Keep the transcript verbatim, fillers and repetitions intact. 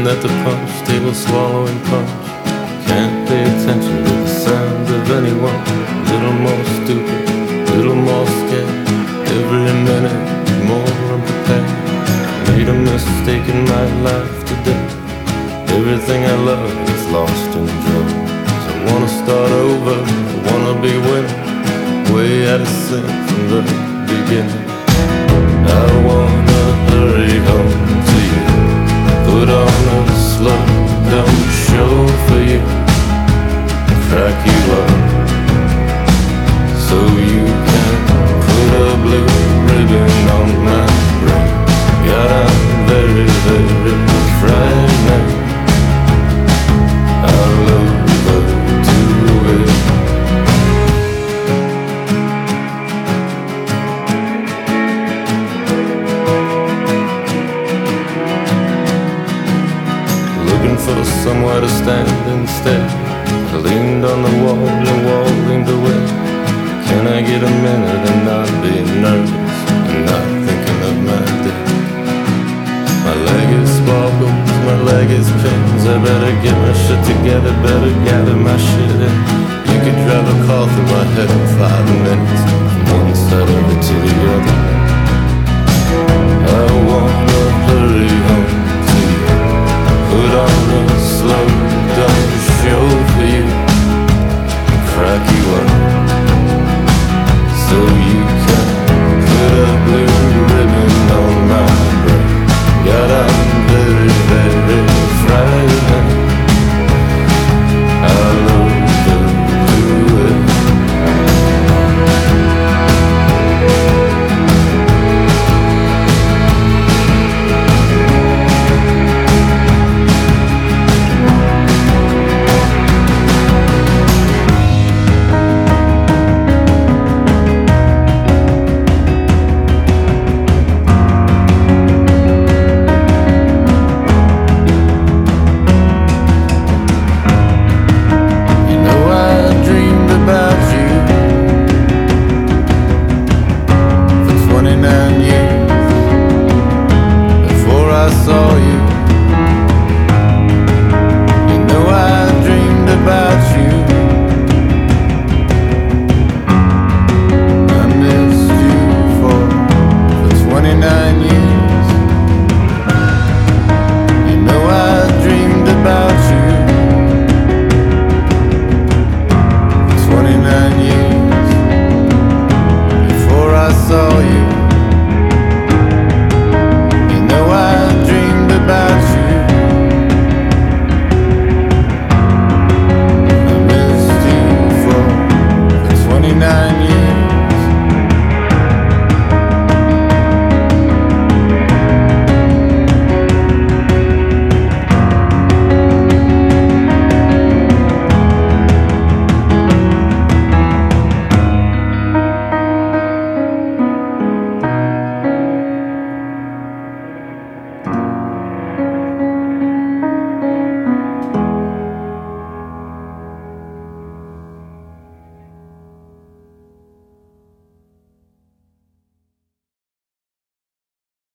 at the punch table, swallowing punch. Can't pay attention to the sound of anyone. Little more stupid, little more scared. Every minute more unprepared. Made a mistake in my life today. Everything I love is lost in drugs. I wanna start over, I wanna be winning. Way out of sync from the beginning. I wanna hurry home to you. Put on a slow down show for you. Crack you up so you can put a blue ribbon on my brain. God, I'm very, very frightening. I love her to it. Looking for somewhere to stand instead. I leaned on the wall, the wall leaned away. Can I get a minute and not be nervous and not thinking of my day? My leg is sparkles, my leg is pins. I better get my shit together, better gather my shit in. You could drive a car through my head in five minutes, from one side of it to the other. I wanna hurry home to you. Put on a slow